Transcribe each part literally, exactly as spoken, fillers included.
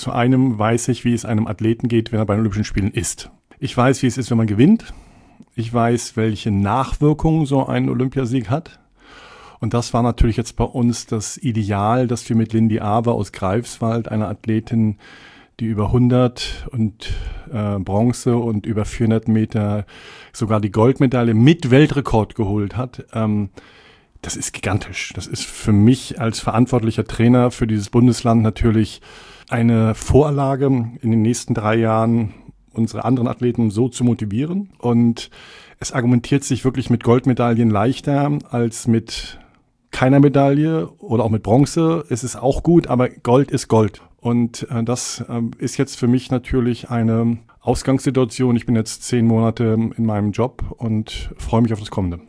zu einem weiß ich, wie es einem Athleten geht, wenn er bei den Olympischen Spielen ist. Ich weiß, wie es ist, wenn man gewinnt. Ich weiß, welche Nachwirkungen so ein Olympiasieg hat. Und das war natürlich jetzt bei uns das Ideal, dass wir mit Lindy Awe aus Greifswald, einer Athletin, die über hundert und äh, Bronze und über vierhundert Meter sogar die Goldmedaille mit Weltrekord geholt hat. Ähm, das ist gigantisch. Das ist für mich als verantwortlicher Trainer für dieses Bundesland natürlich eine Vorlage, in den nächsten drei Jahren unsere anderen Athleten so zu motivieren. Und es argumentiert sich wirklich mit Goldmedaillen leichter als mit keiner Medaille oder auch mit Bronze. Es ist auch gut, aber Gold ist Gold. Und äh, das äh, ist jetzt für mich natürlich eine Ausgangssituation. Ich bin jetzt zehn Monate in meinem Job und freue mich auf das Kommende.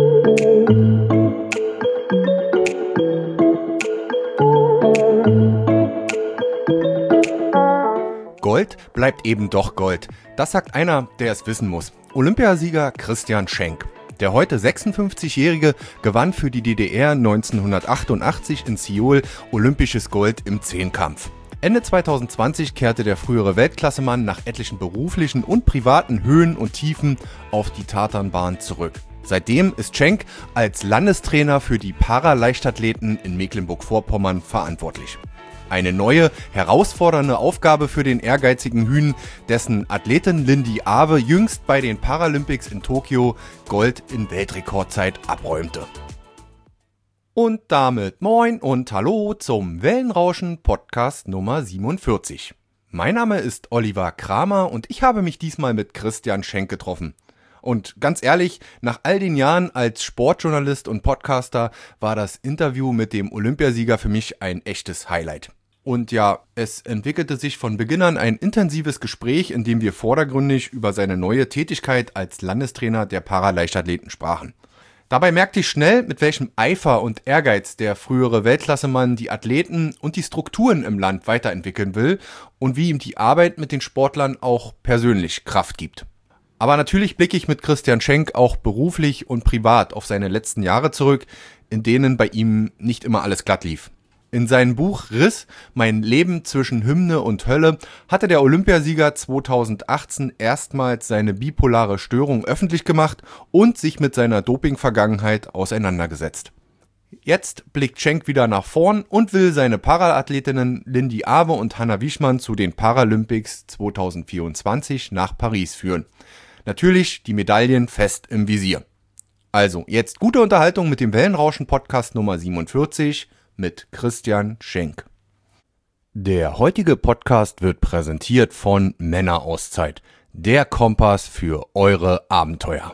Gold bleibt eben doch Gold. Das sagt einer, der es wissen muss. Olympiasieger Christian Schenk. Der heute sechsundfünfzigjährige gewann für die D D R neunzehnhundertachtundachtzig in Seoul olympisches Gold im Zehnkampf. Ende zweitausendzwanzig kehrte der frühere Weltklassemann nach etlichen beruflichen und privaten Höhen und Tiefen auf die Tatanbahn zurück. Seitdem ist Schenk als Landestrainer für die Paraleichtathleten in Mecklenburg-Vorpommern verantwortlich. Eine neue, herausfordernde Aufgabe für den ehrgeizigen Hünen, dessen Athletin Lindy Awe jüngst bei den Paralympics in Tokio Gold in Weltrekordzeit abräumte. Und damit moin und hallo zum Wellenrauschen Podcast Nummer siebenundvierzig. Mein Name ist Oliver Kramer und ich habe mich diesmal mit Christian Schenk getroffen. Und ganz ehrlich, nach all den Jahren als Sportjournalist und Podcaster war das Interview mit dem Olympiasieger für mich ein echtes Highlight. Und ja, es entwickelte sich von Beginn an ein intensives Gespräch, in dem wir vordergründig über seine neue Tätigkeit als Landestrainer der Paraleichtathleten sprachen. Dabei merkte ich schnell, mit welchem Eifer und Ehrgeiz der frühere Weltklassemann die Athleten und die Strukturen im Land weiterentwickeln will und wie ihm die Arbeit mit den Sportlern auch persönlich Kraft gibt. Aber natürlich blicke ich mit Christian Schenk auch beruflich und privat auf seine letzten Jahre zurück, in denen bei ihm nicht immer alles glatt lief. In seinem Buch Riss, mein Leben zwischen Hymne und Hölle, hatte der Olympiasieger zweitausendachtzehn erstmals seine bipolare Störung öffentlich gemacht und sich mit seiner Doping-Vergangenheit auseinandergesetzt. Jetzt blickt Schenk wieder nach vorn und will seine Paraathletinnen Lindy Awe und Hannah Wieschmann zu den Paralympics zweitausendvierundzwanzig nach Paris führen. Natürlich die Medaillen fest im Visier. Also, jetzt gute Unterhaltung mit dem Wellenrauschen-Podcast Nummer siebenundvierzig mit Christian Schenk. Der heutige Podcast wird präsentiert von Männerauszeit, der Kompass für eure Abenteuer.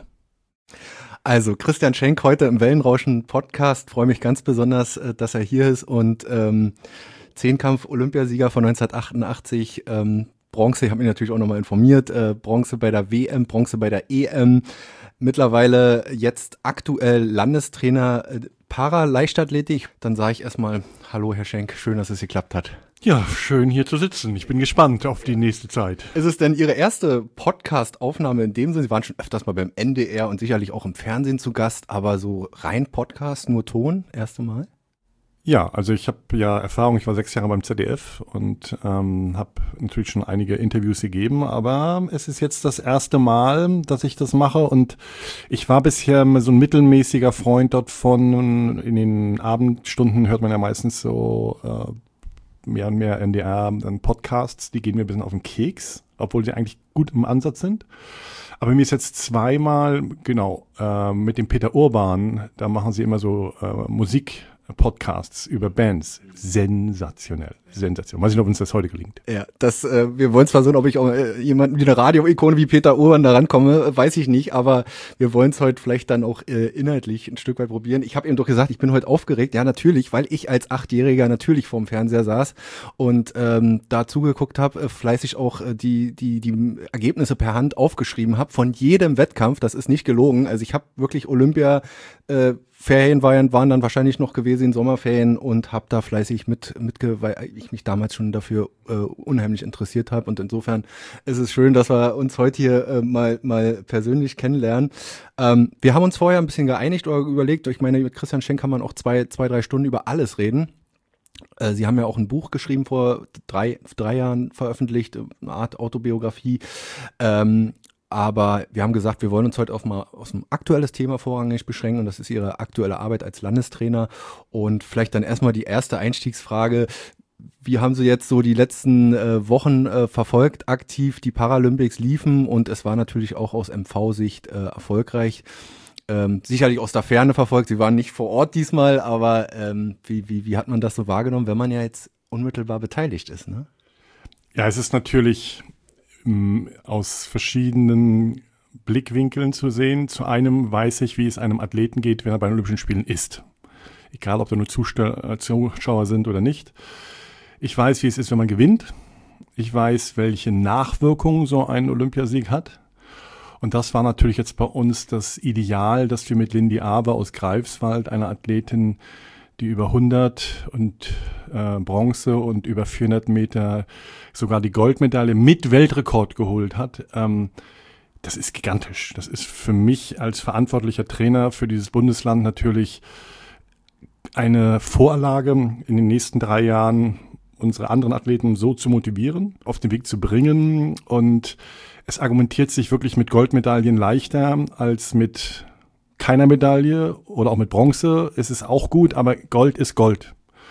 Also Christian Schenk heute im Wellenrauschen-Podcast. Freue mich ganz besonders, dass er hier ist und ähm, Zehnkampf-Olympiasieger von neunzehnhundertachtundachtzig, ähm, Bronze, ich habe mich natürlich auch nochmal informiert, äh, Bronze bei der W M, Bronze bei der E M, mittlerweile jetzt aktuell Landestrainer äh, Paraleichtathletik. Dann sage ich erstmal, hallo Herr Schenk, schön, dass es geklappt hat. Ja, schön hier zu sitzen. Ich bin gespannt auf die nächste Zeit. Ist es denn Ihre erste Podcast-Aufnahme in dem Sinne? Sie waren schon öfters mal beim N D R und sicherlich auch im Fernsehen zu Gast, aber so rein Podcast, nur Ton, erste Mal? Ja, also ich habe ja Erfahrung, ich war sechs Jahre beim Z D F und ähm, habe natürlich schon einige Interviews gegeben, aber es ist jetzt das erste Mal, dass ich das mache und ich war bisher so ein mittelmäßiger Freund dort von, in den Abendstunden hört man ja meistens so äh, mehr und mehr N D R dann Podcasts, die gehen mir ein bisschen auf den Keks, obwohl sie eigentlich gut im Ansatz sind. Aber mir ist jetzt zweimal, genau, äh, mit dem Peter Urban, da machen sie immer so äh, Musik, Podcasts über Bands. Sensationell. Sensationell. Weiß nicht, ob uns das heute gelingt. Ja, das, äh, wir wollen zwar so, ob ich auch äh, jemanden wie eine Radio-Ikone wie Peter Urban da rankomme, weiß ich nicht, aber wir wollen es heute vielleicht dann auch äh, inhaltlich ein Stück weit probieren. Ich habe eben doch gesagt, ich bin heute aufgeregt. Ja, natürlich, weil ich als Achtjähriger natürlich vorm Fernseher saß und ähm, da zugeguckt habe, äh, fleißig auch äh, die die die Ergebnisse per Hand aufgeschrieben habe von jedem Wettkampf. Das ist nicht gelogen. Also ich habe wirklich Olympia äh, Ferien waren, waren dann wahrscheinlich noch gewesen in Sommerferien und habe da fleißig mit, mitge, weil ich mich damals schon dafür äh, unheimlich interessiert habe und insofern ist es schön, dass wir uns heute hier äh, mal mal persönlich kennenlernen. Ähm, wir haben uns vorher ein bisschen geeinigt oder überlegt, ich meine, mit Christian Schenk kann man auch zwei, zwei, drei Stunden über alles reden. Äh, Sie haben ja auch ein Buch geschrieben, vor drei, drei Jahren veröffentlicht, eine Art Autobiografie. Ähm, aber wir haben gesagt, wir wollen uns heute auf mal auf ein aktuelles Thema vorrangig beschränken und das ist Ihre aktuelle Arbeit als Landestrainer. Und vielleicht dann erstmal die erste Einstiegsfrage. Wie haben Sie jetzt so die letzten äh, Wochen äh, verfolgt, aktiv? Die Paralympics liefen und es war natürlich auch aus M V-Sicht äh, erfolgreich. Ähm, sicherlich aus der Ferne verfolgt. Sie waren nicht vor Ort diesmal, aber ähm, wie, wie, wie hat man das so wahrgenommen, wenn man ja jetzt unmittelbar beteiligt ist, ne? Ja, es ist natürlich mh, aus verschiedenen Blickwinkeln zu sehen. Zu einem weiß ich, wie es einem Athleten geht, wenn er bei den Olympischen Spielen ist. Egal, ob da nur Zusta- Zuschauer sind oder nicht. Ich weiß, wie es ist, wenn man gewinnt. Ich weiß, welche Nachwirkungen so ein Olympiasieg hat. Und das war natürlich jetzt bei uns das Ideal, dass wir mit Lindy Awe aus Greifswald, einer Athletin, die über hundert und äh, Bronze und über vierhundert Meter sogar die Goldmedaille mit Weltrekord geholt hat. Ähm, das ist gigantisch. Das ist für mich als verantwortlicher Trainer für dieses Bundesland natürlich eine Vorlage, in den nächsten drei Jahren unsere anderen Athleten so zu motivieren, auf den Weg zu bringen. Und es argumentiert sich wirklich mit Goldmedaillen leichter als mit keiner Medaille oder auch mit Bronze. Es ist auch gut, aber Gold ist Gold.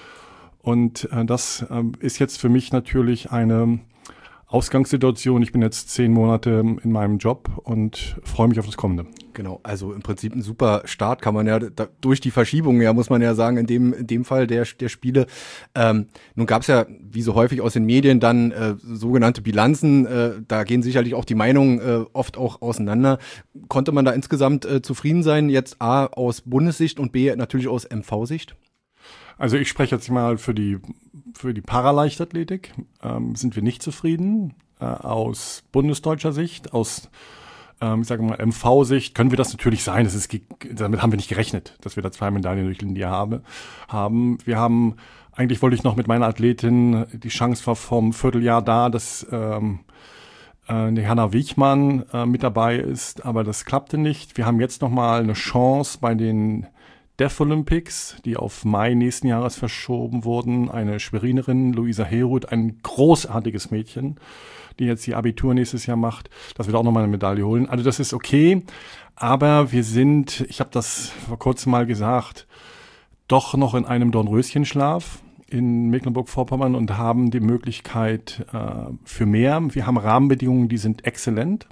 Und äh, das äh, ist jetzt für mich natürlich eine Ausgangssituation. Ich bin jetzt zehn Monate in meinem Job und freue mich auf das Kommende. Genau, also im Prinzip ein super Start kann man ja da, durch die Verschiebung, ja, muss man ja sagen, in dem in dem Fall der der Spiele. Ähm, nun gab es ja, wie so häufig aus den Medien, dann äh, sogenannte Bilanzen. Äh, da gehen sicherlich auch die Meinungen äh, oft auch auseinander. Konnte man da insgesamt äh, zufrieden sein? Jetzt A aus Bundessicht und B natürlich aus M V-Sicht? Also ich spreche jetzt mal für die für die Paraleichtathletik. Ähm, sind wir nicht zufrieden. Äh, aus bundesdeutscher Sicht, aus ähm, ich sage mal M V-Sicht können wir das natürlich sein. Das ist, damit haben wir nicht gerechnet, dass wir da zwei Medaillen durch Lindy habe, haben. Wir haben, eigentlich wollte ich noch mit meiner Athletin, die Chance war vom Vierteljahr da, dass ähm, äh, die Hanna Wiechmann äh, mit dabei ist, aber das klappte nicht. Wir haben jetzt nochmal eine Chance bei den Deaf Olympics, die auf Mai nächsten Jahres verschoben wurden. Eine Schwerinerin, Luisa Heruth, ein großartiges Mädchen, die jetzt ihr Abitur nächstes Jahr macht, dass wir da auch nochmal eine Medaille holen. Also das ist okay, aber wir sind, ich habe das vor kurzem mal gesagt, doch noch in einem Dornröschenschlaf in Mecklenburg-Vorpommern und haben die Möglichkeit äh, für mehr. Wir haben Rahmenbedingungen, die sind exzellent.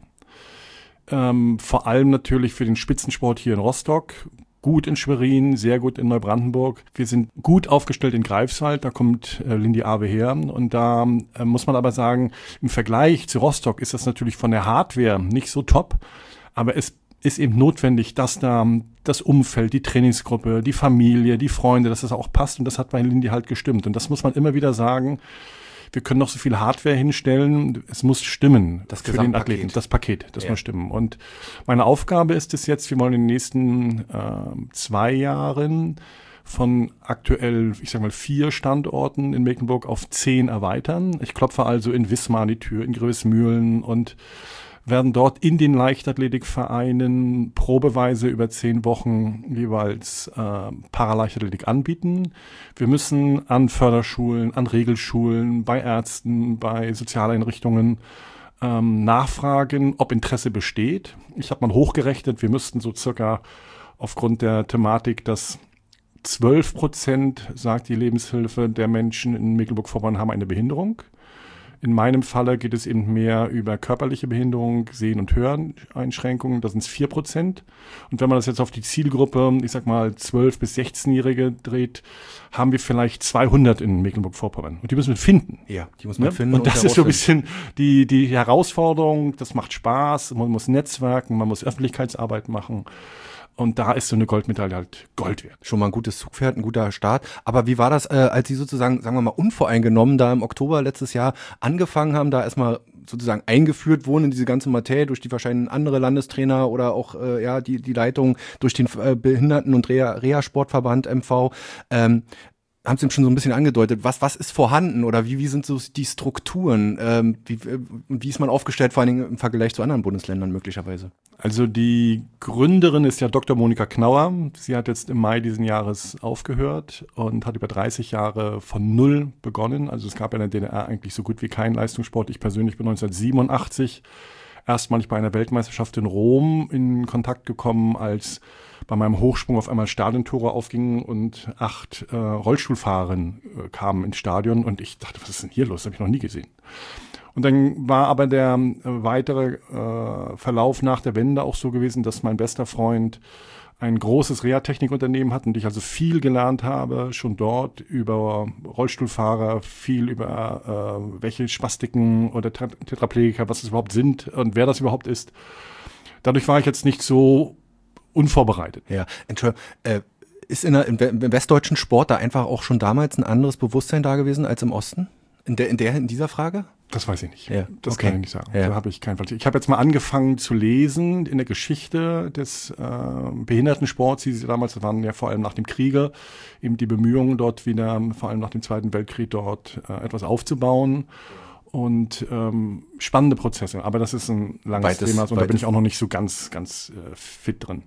Ähm, vor allem natürlich für den Spitzensport hier in Rostock. Gut in Schwerin, sehr gut in Neubrandenburg. Wir sind gut aufgestellt in Greifswald, da kommt äh, Lindy Awe her. Und da äh, muss man aber sagen, im Vergleich zu Rostock ist das natürlich von der Hardware nicht so top. Aber es ist eben notwendig, dass da das Umfeld, die Trainingsgruppe, die Familie, die Freunde, dass das auch passt. Und das hat bei Lindy halt gestimmt. Und das muss man immer wieder sagen. Wir können noch so viel Hardware hinstellen, es muss stimmen das für den Athleten. Das Paket, das ja. muss stimmen. Und meine Aufgabe ist es jetzt, wir wollen in den nächsten äh, zwei Jahren von aktuell, ich sag mal, vier Standorten in Mecklenburg auf zehn erweitern. Ich klopfe also in Wismar an die Tür, in Größmühlen und werden dort in den Leichtathletikvereinen probeweise über zehn Wochen jeweils äh, Paraleichtathletik anbieten. Wir müssen an Förderschulen, an Regelschulen, bei Ärzten, bei Sozialeinrichtungen ähm, nachfragen, ob Interesse besteht. Ich habe mal hochgerechnet, wir müssten so circa aufgrund der Thematik, dass zwölf Prozent, sagt die Lebenshilfe, der Menschen in Mecklenburg-Vorpommern haben eine Behinderung. In meinem Falle geht es eben mehr über körperliche Behinderung, Sehen- und Höreneinschränkungen, da sind es vier Prozent. Und wenn man das jetzt auf die Zielgruppe, ich sag mal zwölf- bis sechzehnjährige dreht, haben wir vielleicht zweihundert in Mecklenburg-Vorpommern. Und die müssen wir finden. Ja, die muss man ne? finden. Und, und das ist so ein bisschen die, die Herausforderung, das macht Spaß, man muss netzwerken, man muss Öffentlichkeitsarbeit machen. Und da ist so eine Goldmedaille halt Gold wert. Schon mal ein gutes Zugpferd, ein guter Start. Aber wie war das, äh, als Sie sozusagen, sagen wir mal, unvoreingenommen da im Oktober letztes Jahr angefangen haben, da erstmal sozusagen eingeführt wurden in diese ganze Materie durch die wahrscheinlich andere Landestrainer oder auch äh, ja die die Leitung durch den äh, Behinderten- und Reha- Reha-Sportverband M V. Ähm, haben Sie schon so ein bisschen angedeutet, was, was ist vorhanden oder wie, wie sind so die Strukturen? Ähm, wie, wie ist man aufgestellt, vor allen Dingen im Vergleich zu anderen Bundesländern möglicherweise? Also die Gründerin ist ja Doktor Monika Knauer. Sie hat jetzt im Mai diesen Jahres aufgehört und hat über dreißig Jahre von Null begonnen. Also es gab ja in der D D R eigentlich so gut wie keinen Leistungssport. Ich persönlich bin neunzehnhundertsiebenundachtzig erstmalig bei einer Weltmeisterschaft in Rom in Kontakt gekommen, als bei meinem Hochsprung auf einmal Stadiontore aufgingen und acht äh, Rollstuhlfahrerinnen äh, kamen ins Stadion und ich dachte, was ist denn hier los? Das habe ich noch nie gesehen. Und dann war aber der äh, weitere äh, Verlauf nach der Wende auch so gewesen, dass mein bester Freund ein großes Reha-Technikunternehmen hat und ich also viel gelernt habe, schon dort über Rollstuhlfahrer, viel über äh, welche Spastiken oder Tetraplegiker, was es überhaupt sind und wer das überhaupt ist. Dadurch war ich jetzt nicht so unvorbereitet. Ja, Entschuldigung, äh, ist in der, im westdeutschen Sport da einfach auch schon damals ein anderes Bewusstsein da gewesen als im Osten? In der, in der, in dieser Frage? Das weiß ich nicht. Ja, das okay. kann ich nicht sagen. Ja. Da habe ich keinen Fall. Ich habe jetzt mal angefangen zu lesen in der Geschichte des äh, Behindertensports, wie sie damals waren, ja vor allem nach dem Kriege, eben die Bemühungen dort wieder, vor allem nach dem Zweiten Weltkrieg dort äh, etwas aufzubauen. Und ähm, spannende Prozesse, aber das ist ein langes Weites, Thema und da bin ich auch noch nicht so ganz, ganz äh, fit drin.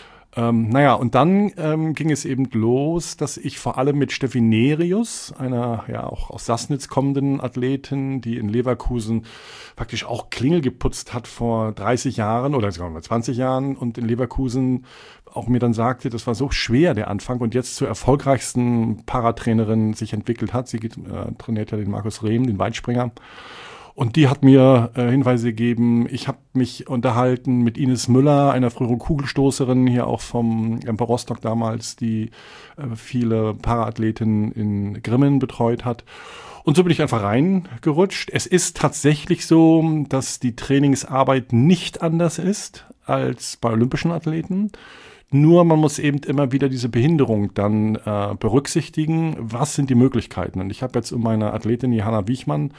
Ähm, naja, und dann ähm, ging es eben los, dass ich vor allem mit Steffi Nerius, einer ja auch aus Sassnitz kommenden Athletin, die in Leverkusen praktisch auch Klingel geputzt hat vor dreißig Jahren oder sagen wir mal zwanzig Jahren und in Leverkusen auch mir dann sagte, das war so schwer, der Anfang, und jetzt zur erfolgreichsten Paratrainerin sich entwickelt hat. Sie geht, äh, trainiert ja den Markus Rehm, den Weitspringer. Und die hat mir äh, Hinweise gegeben. Ich habe mich unterhalten mit Ines Müller, einer früheren Kugelstoßerin hier auch vom Emper Rostock damals, die äh, viele Paraathletinnen in Grimmen betreut hat. Und so bin ich einfach reingerutscht. Es ist tatsächlich so, dass die Trainingsarbeit nicht anders ist als bei olympischen Athleten. Nur man muss eben immer wieder diese Behinderung dann äh, berücksichtigen. Was sind die Möglichkeiten? Und ich habe jetzt um meine Athletin Johanna Wiechmann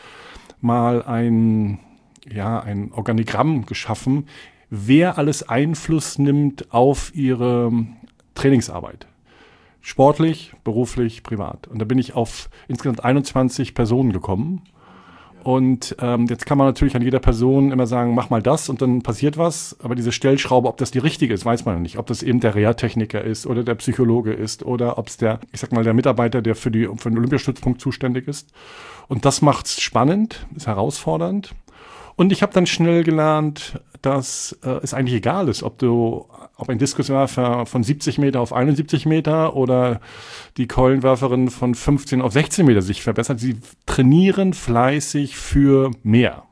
mal ein, ja, ein Organigramm geschaffen, wer alles Einfluss nimmt auf ihre Trainingsarbeit. Sportlich, beruflich, privat. Und da bin ich auf insgesamt einundzwanzig Personen gekommen. Und ähm, jetzt kann man natürlich an jeder Person immer sagen, mach mal das und dann passiert was. Aber diese Stellschraube, ob das die richtige ist, weiß man ja nicht. Ob das eben der Reha-Techniker ist oder der Psychologe ist oder ob es der, ich sag mal, der Mitarbeiter, der für, die, für den Olympiastützpunkt zuständig ist. Und das macht's spannend, ist herausfordernd. Und ich habe dann schnell gelernt, dass äh, es eigentlich egal ist, ob du, ob ein Diskuswerfer von siebzig Meter auf einundsiebzig Meter oder die Keulenwerferin von fünfzehn auf sechzehn Meter sich verbessert. Sie trainieren fleißig für mehr.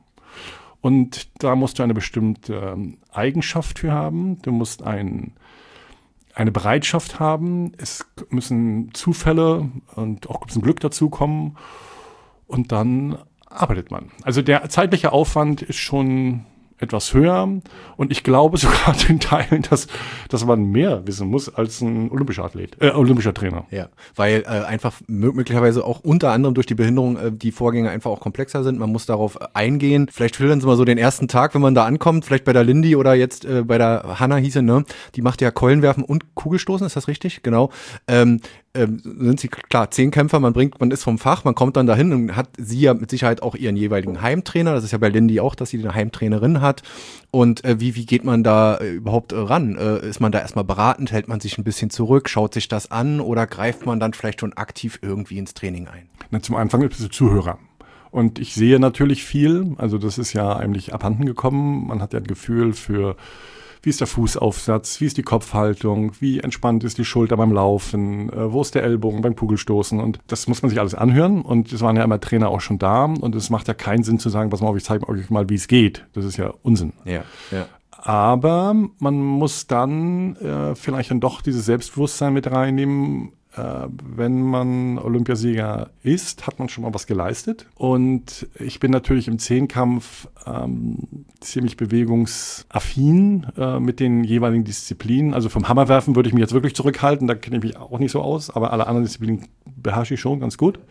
Und da musst du eine bestimmte ähm, Eigenschaft für haben. Du musst ein, eine Bereitschaft haben. Es müssen Zufälle und auch ein bisschen Glück dazukommen. Und dann arbeitet man. Also der zeitliche Aufwand ist schon etwas höher und ich glaube sogar in Teilen, dass, dass man mehr wissen muss als ein olympischer Athlet, äh, olympischer Trainer. Ja, weil äh, einfach möglicherweise auch unter anderem durch die Behinderung äh, die Vorgänge einfach auch komplexer sind. Man muss darauf eingehen. Vielleicht schildern Sie mal so den ersten Tag, wenn man da ankommt, vielleicht bei der Lindy oder jetzt äh, bei der Hanna hieße, ne? Die macht ja Keulenwerfen und Kugelstoßen, ist das richtig? Genau. Ähm, ähm, sind sie, klar, Zehnkämpfer, man bringt, man ist vom Fach, man kommt dann dahin und hat sie ja mit Sicherheit auch ihren jeweiligen Heimtrainer. Das ist ja bei Lindy auch, dass sie eine Heimtrainerin hat. Und äh, wie, wie geht man da äh, überhaupt äh, ran? Äh, ist man da erstmal beratend, hält man sich ein bisschen zurück, schaut sich das an oder greift man dann vielleicht schon aktiv irgendwie ins Training ein? Na, zum Anfang bist du Zuhörer. Und ich sehe natürlich viel, also das ist ja eigentlich abhanden gekommen. Man hat ja ein Gefühl für, wie ist der Fußaufsatz, wie ist die Kopfhaltung, wie entspannt ist die Schulter beim Laufen, äh, wo ist der Ellbogen beim Kugelstoßen, und das muss man sich alles anhören, und es waren ja immer Trainer auch schon da, und es macht ja keinen Sinn zu sagen, pass mal auf, ich zeige euch mal, wie es geht. Das ist ja Unsinn. Ja, ja. Aber man muss dann äh, vielleicht dann doch dieses Selbstbewusstsein mit reinnehmen. Äh, wenn man Olympiasieger ist, hat man schon mal was geleistet. Und ich bin natürlich im Zehnkampf ähm, ziemlich bewegungsaffin äh, mit den jeweiligen Disziplinen. Also vom Hammerwerfen würde ich mich jetzt wirklich zurückhalten, da kenne ich mich auch nicht so aus, aber alle anderen Disziplinen beherrsche ich schon ganz gut.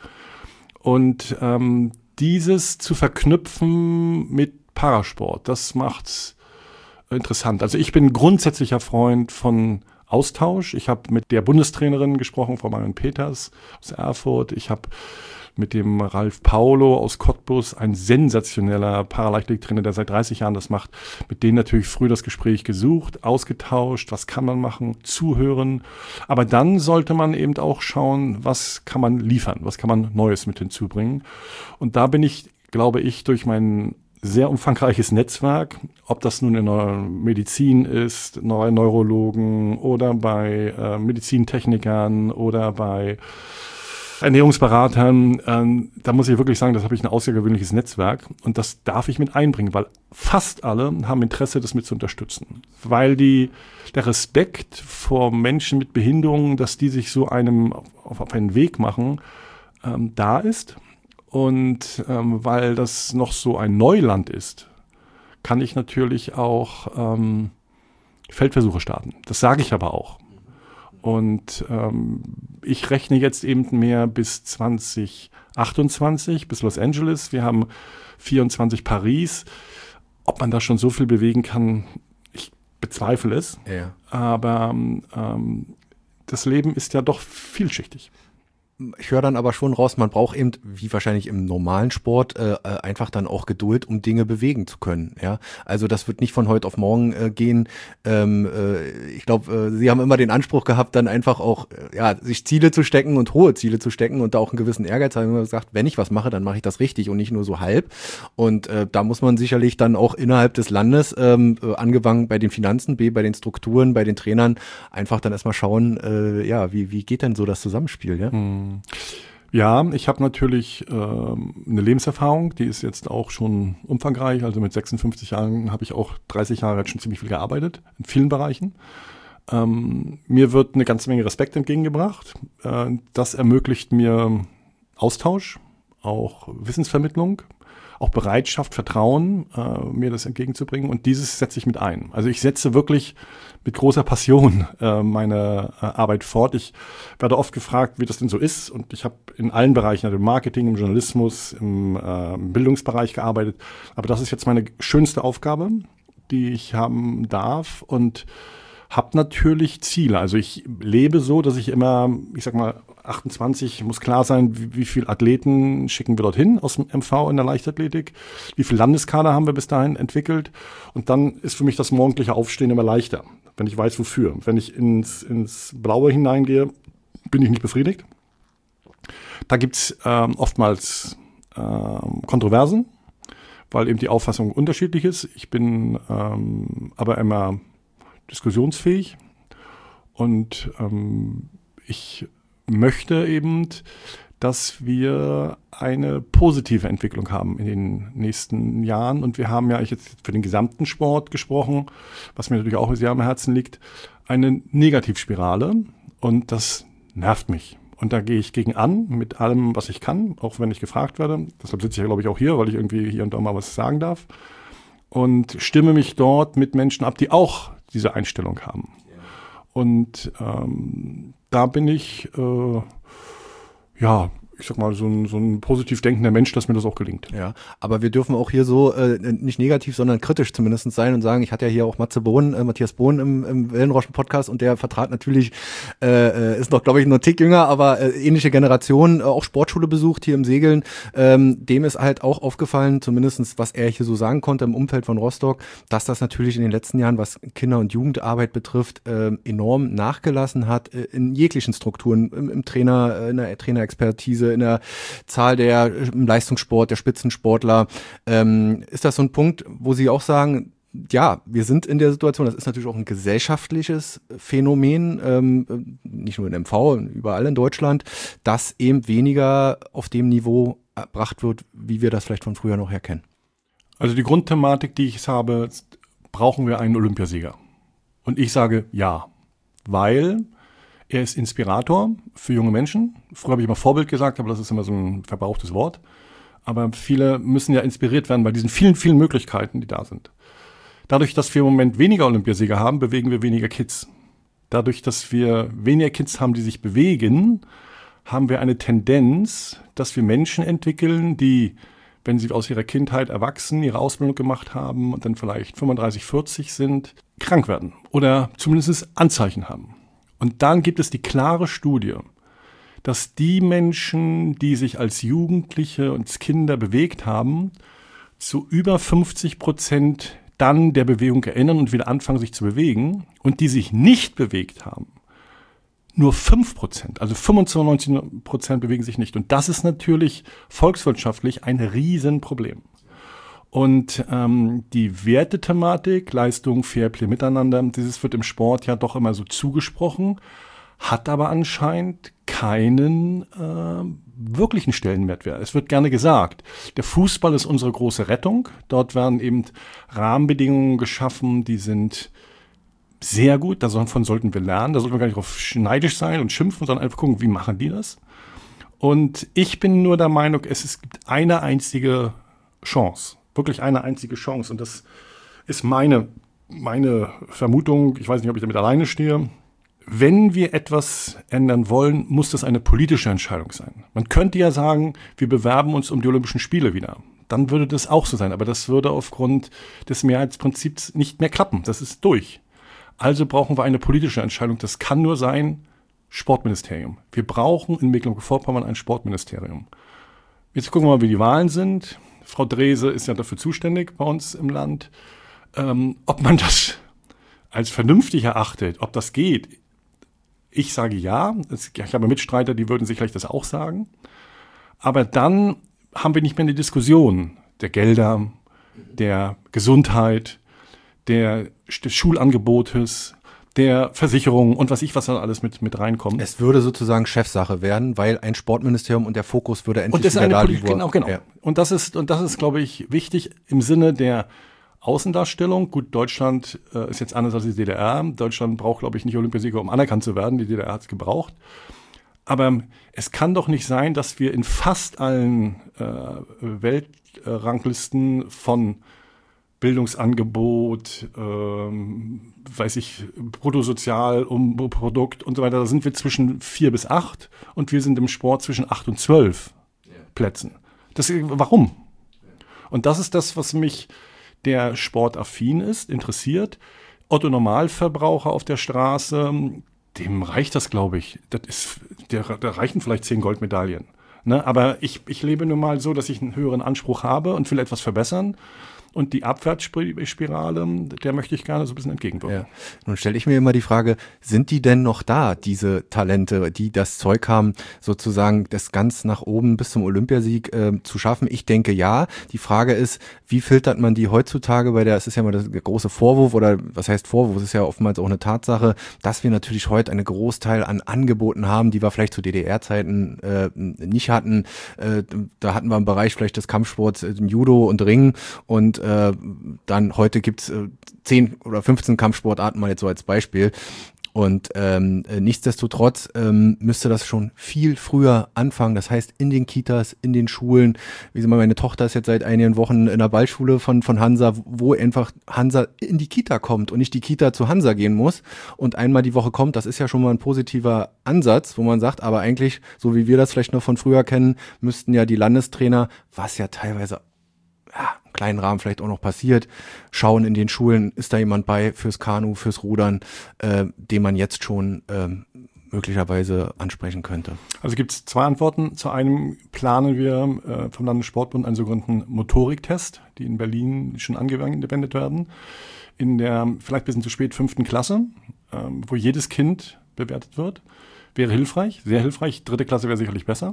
Und ähm, dieses zu verknüpfen mit Parasport, das macht's interessant. Also ich bin grundsätzlicher Freund von Austausch. Ich habe mit der Bundestrainerin gesprochen, Frau Marion Peters aus Erfurt. Ich habe mit dem Ralf Paulo aus Cottbus, ein sensationeller Paraleichtathletiktrainer, der seit dreißig Jahren das macht, mit denen natürlich früh das Gespräch gesucht, ausgetauscht, was kann man machen, zuhören. Aber dann sollte man eben auch schauen, was kann man liefern, was kann man Neues mit hinzubringen. Und da bin ich, glaube ich, durch mein sehr umfangreiches Netzwerk, ob das nun in der Medizin ist, neue Neurologen oder bei äh, Medizintechnikern oder bei Ernährungsberatern, ähm, da muss ich wirklich sagen, das habe ich ein außergewöhnliches Netzwerk und das darf ich mit einbringen, weil fast alle haben Interesse, das mit zu unterstützen. Weil die, der Respekt vor Menschen mit Behinderungen, dass die sich so einem auf, auf einen Weg machen, ähm, da ist. Und ähm, weil das noch so ein Neuland ist, kann ich natürlich auch ähm, Feldversuche starten. Das sage ich aber auch. Und ähm, ich rechne jetzt eben mehr bis zwanzig achtundzwanzig, bis Los Angeles. Wir haben vierundzwanzig Paris. Ob man da schon so viel bewegen kann, ich bezweifle es. Ja. Aber ähm, das Leben ist ja doch vielschichtig. Ich höre dann aber schon raus, man braucht eben, wie wahrscheinlich im normalen Sport, äh, einfach dann auch Geduld, um Dinge bewegen zu können. Ja, also das wird nicht von heute auf morgen äh, gehen. Ähm, äh, ich glaube, äh, Sie haben immer den Anspruch gehabt, dann einfach auch, äh, ja, sich Ziele zu stecken und hohe Ziele zu stecken und da auch einen gewissen Ehrgeiz. Haben immer gesagt, wenn ich was mache, dann mache ich das richtig und nicht nur so halb. Und äh, da muss man sicherlich dann auch innerhalb des Landes, ähm, äh, angefangen bei den Finanzen, B, bei den Strukturen, bei den Trainern, einfach dann erstmal schauen, äh, ja, wie wie geht denn so das Zusammenspiel, ja? Hm. Ja, ich habe natürlich ähm, eine Lebenserfahrung, die ist jetzt auch schon umfangreich. Also mit sechsundfünfzig Jahren habe ich auch dreißig Jahre jetzt schon ziemlich viel gearbeitet, in vielen Bereichen. Ähm, mir wird eine ganze Menge Respekt entgegengebracht. Äh, das ermöglicht mir Austausch, auch Wissensvermittlung, auch Bereitschaft, Vertrauen, äh, mir das entgegenzubringen. Und dieses setze ich mit ein. Also ich setze wirklich mit großer Passion äh, meine äh, Arbeit fort. Ich werde oft gefragt, wie das denn so ist. Und ich habe in allen Bereichen, also im Marketing, im Journalismus, im, äh, im Bildungsbereich gearbeitet. Aber das ist jetzt meine schönste Aufgabe, die ich haben darf. Und habe natürlich Ziele. Also ich lebe so, dass ich immer, ich sag mal, achtundzwanzig muss klar sein, wie, wie viele Athleten schicken wir dorthin aus dem M V in der Leichtathletik, wie viele Landeskader haben wir bis dahin entwickelt und dann ist für mich das morgendliche Aufstehen immer leichter, wenn ich weiß, wofür. Wenn ich ins, ins Blaue hineingehe, bin ich nicht befriedigt. Da gibt's ähm, oftmals ähm, Kontroversen, weil eben die Auffassung unterschiedlich ist. Ich bin ähm, aber immer diskussionsfähig und ähm, ich möchte eben, dass wir eine positive Entwicklung haben in den nächsten Jahren. Und wir haben ja jetzt für den gesamten Sport gesprochen, was mir natürlich auch sehr am Herzen liegt, eine Negativspirale. Und das nervt mich. Und da gehe ich gegen an mit allem, was ich kann, auch wenn ich gefragt werde. Deshalb sitze ich ja, glaube ich, auch hier, weil ich irgendwie hier und da mal was sagen darf. Und stimme mich dort mit Menschen ab, die auch diese Einstellung haben. Und ähm, da bin ich, äh, ja, ich sag mal, so ein, so ein positiv denkender Mensch, dass mir das auch gelingt. Ja, aber wir dürfen auch hier so äh, nicht negativ, sondern kritisch zumindest sein und sagen, ich hatte ja hier auch Matze Bohn, äh, Matthias Bohn im, im Wellenrauschen-Podcast und der vertrat natürlich, äh, ist noch, glaube ich, nur ein Tick jünger, aber äh, ähnliche Generation, äh, auch Sportschule besucht hier im Segeln. Ähm, dem ist halt auch aufgefallen, zumindestens was er hier so sagen konnte im Umfeld von Rostock, dass das natürlich in den letzten Jahren, was Kinder- und Jugendarbeit betrifft, äh, enorm nachgelassen hat äh, in jeglichen Strukturen, im, im Trainer, äh, in der Trainerexpertise, in der Zahl der im Leistungssport, der Spitzensportler. Ähm, ist das so ein Punkt, wo Sie auch sagen, ja, wir sind in der Situation, das ist natürlich auch ein gesellschaftliches Phänomen, ähm, nicht nur in M V, überall in Deutschland, dass eben weniger auf dem Niveau erbracht wird, wie wir das vielleicht von früher noch her kennen? Also die Grundthematik, die ich habe, brauchen wir einen Olympiasieger? Und ich sage ja, weil er ist Inspirator für junge Menschen. Früher habe ich immer Vorbild gesagt, aber das ist immer so ein verbrauchtes Wort. Aber viele müssen ja inspiriert werden bei diesen vielen, vielen Möglichkeiten, die da sind. Dadurch, dass wir im Moment weniger Olympiasieger haben, bewegen wir weniger Kids. Dadurch, dass wir weniger Kids haben, die sich bewegen, haben wir eine Tendenz, dass wir Menschen entwickeln, die, wenn sie aus ihrer Kindheit erwachsen, ihre Ausbildung gemacht haben und dann vielleicht fünfunddreißig, vierzig sind, krank werden oder zumindest Anzeichen haben. Und dann gibt es die klare Studie, dass die Menschen, die sich als Jugendliche und als Kinder bewegt haben, zu über fünfzig Prozent dann der Bewegung erinnern und wieder anfangen, sich zu bewegen. Und die sich nicht bewegt haben, nur fünf Prozent, also fünfundneunzig Prozent bewegen sich nicht. Und das ist natürlich volkswirtschaftlich ein Riesenproblem. Und ähm, die Wertethematik, Leistung, Fairplay, Miteinander, dieses wird im Sport ja doch immer so zugesprochen, hat aber anscheinend keinen äh, wirklichen Stellenwert. Es wird gerne gesagt, der Fußball ist unsere große Rettung. Dort werden eben Rahmenbedingungen geschaffen, die sind sehr gut. Davon sollten wir lernen. Da sollten wir gar nicht drauf neidisch sein und schimpfen, sondern einfach gucken, wie machen die das. Und ich bin nur der Meinung, es, es gibt eine einzige Chance, wirklich eine einzige Chance. Und das ist meine, meine Vermutung. Ich weiß nicht, ob ich damit alleine stehe. Wenn wir etwas ändern wollen, muss das eine politische Entscheidung sein. Man könnte ja sagen, wir bewerben uns um die Olympischen Spiele wieder. Dann würde das auch so sein. Aber das würde aufgrund des Mehrheitsprinzips nicht mehr klappen. Das ist durch. Also brauchen wir eine politische Entscheidung. Das kann nur sein Sportministerium. Wir brauchen in Mecklenburg-Vorpommern ein Sportministerium. Jetzt gucken wir mal, wie die Wahlen sind. Frau Drese ist ja dafür zuständig bei uns im Land. Ähm, ob man das als vernünftig erachtet, ob das geht. Ich sage ja. Ich habe Mitstreiter, die würden sich vielleicht das auch sagen. Aber dann haben wir nicht mehr eine Diskussion der Gelder, der Gesundheit, der, des Schulangebotes, der Versicherung und was ich, was da alles mit, mit reinkommt. Es würde sozusagen Chefsache werden, weil ein Sportministerium und der Fokus würde endlich und das wieder eine da Politik, liegen. Genau, genau. Ja. Und das ist, und das ist, glaube ich, wichtig im Sinne der Außendarstellung. Gut, Deutschland äh, ist jetzt anders als die D D R. Deutschland braucht, glaube ich, nicht Olympiasieger, um anerkannt zu werden. Die D D R hat es gebraucht. Aber es kann doch nicht sein, dass wir in fast allen äh, Weltranglisten von Bildungsangebot, ähm, weiß ich, Bruttosozialprodukt und so weiter, da sind wir zwischen vier bis acht und wir sind im Sport zwischen acht und zwölf ja. Plätzen. Das, warum? Und das ist das, was mich, der sportaffin ist, interessiert. Otto Normalverbraucher auf der Straße, dem reicht das, glaube ich. Das ist, der, da reichen vielleicht zehn Goldmedaillen. Ne? Aber ich, ich lebe nun mal so, dass ich einen höheren Anspruch habe und will etwas verbessern. Und die Abwärtsspirale, der möchte ich gerne so ein bisschen entgegenwirken. Ja. Nun stelle ich mir immer die Frage, sind die denn noch da, diese Talente, die das Zeug haben, sozusagen das ganz nach oben bis zum Olympiasieg äh, zu schaffen? Ich denke ja. Die Frage ist, wie filtert man die heutzutage bei der, es ist ja mal der große Vorwurf oder was heißt Vorwurf, es ist ja oftmals auch eine Tatsache, dass wir natürlich heute einen Großteil an Angeboten haben, die wir vielleicht zu D D R-Zeiten äh, nicht hatten. Äh, da hatten wir im Bereich vielleicht des Kampfsports äh, Judo und Ringen und äh, dann heute gibt's äh, zehn oder fünfzehn Kampfsportarten, mal jetzt so als Beispiel. Und ähm, nichtsdestotrotz ähm, müsste das schon viel früher anfangen. Das heißt, in den Kitas, in den Schulen. Wie gesagt, meine Tochter ist jetzt seit einigen Wochen in der Ballschule von von Hansa, wo einfach Hansa in die Kita kommt und nicht die Kita zu Hansa gehen muss und einmal die Woche kommt. Das ist ja schon mal ein positiver Ansatz, wo man sagt, aber eigentlich, so wie wir das vielleicht noch von früher kennen, müssten ja die Landestrainer, was ja teilweise ja, im kleinen Rahmen vielleicht auch noch passiert, schauen in den Schulen, ist da jemand bei fürs Kanu, fürs Rudern, äh, den man jetzt schon äh, möglicherweise ansprechen könnte? Also gibt es zwei Antworten. Zu einem planen wir äh, vom Landessportbund einen sogenannten Motoriktest, die in Berlin schon angewendet werden, in der vielleicht ein bisschen zu spät fünften Klasse, äh, wo jedes Kind bewertet wird. Wäre hilfreich, sehr hilfreich. Dritte Klasse wäre sicherlich besser.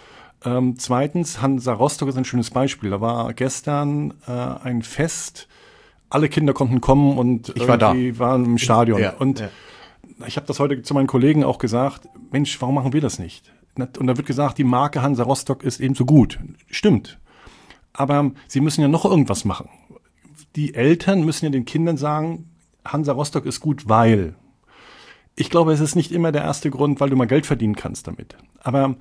Ähm, zweitens, Hansa Rostock ist ein schönes Beispiel. Da war gestern äh, ein Fest, alle Kinder konnten kommen und ich war da. waren im Stadion. Ja, und ja. Ich habe das heute zu meinen Kollegen auch gesagt, Mensch, warum machen wir das nicht? Und da wird gesagt, die Marke Hansa Rostock ist eben so gut. Stimmt. Aber sie müssen ja noch irgendwas machen. Die Eltern müssen ja den Kindern sagen, Hansa Rostock ist gut, weil. Ich glaube, es ist nicht immer der erste Grund, weil du mal Geld verdienen kannst damit. Aber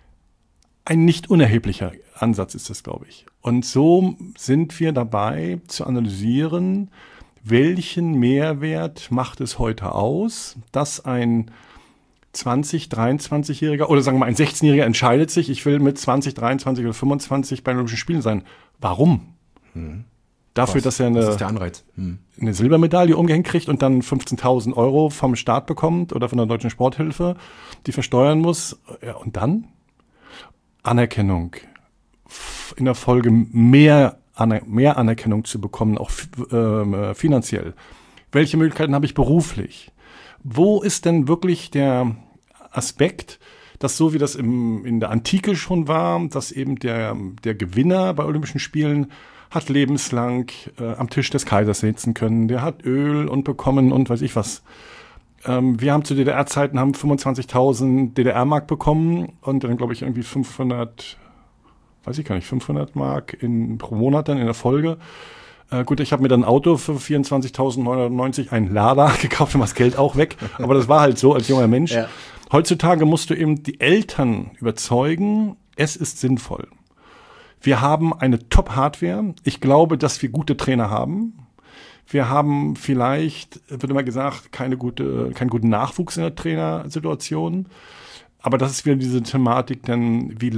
ein nicht unerheblicher Ansatz ist das, glaube ich. Und so sind wir dabei zu analysieren, welchen Mehrwert macht es heute aus, dass ein zwanzig-, dreiundzwanzigjähriger oder sagen wir mal ein sechzehnjähriger entscheidet sich, ich will mit zwanzig, dreiundzwanzig oder fünfundzwanzig bei den Olympischen Spielen sein. Warum? Hm. Dafür, Was? dass er eine, das ist der Anreiz. Hm. eine Silbermedaille umgehängt kriegt und dann fünfzehntausend Euro vom Staat bekommt oder von der Deutschen Sporthilfe, die versteuern muss. Ja, und dann Anerkennung. In der Folge mehr, Aner- mehr Anerkennung zu bekommen, auch äh, finanziell. Welche Möglichkeiten habe ich beruflich? Wo ist denn wirklich der Aspekt, dass so wie das im, in der Antike schon war, dass eben der, der Gewinner bei Olympischen Spielen hat lebenslang äh, am Tisch des Kaisers sitzen können. Der hat Öl und bekommen und weiß ich was. Ähm, wir haben zu D D R-Zeiten haben fünfundzwanzigtausend D D R-Mark bekommen und dann glaube ich irgendwie fünfhundert, weiß ich gar nicht, fünfhundert Mark in, pro Monat dann in der Folge. Äh, gut, ich habe mir dann ein Auto für vierundzwanzigtausendneunhundertneunundneunzig, ein Lada gekauft und das Geld auch weg. Aber das war halt so als junger Mensch. Ja. Heutzutage musst du eben die Eltern überzeugen, es ist sinnvoll. Wir haben eine Top-Hardware. Ich glaube, dass wir gute Trainer haben. Wir haben vielleicht, wird immer gesagt, keine gute, keinen guten Nachwuchs in der Trainersituation. Aber das ist wieder diese Thematik, denn wie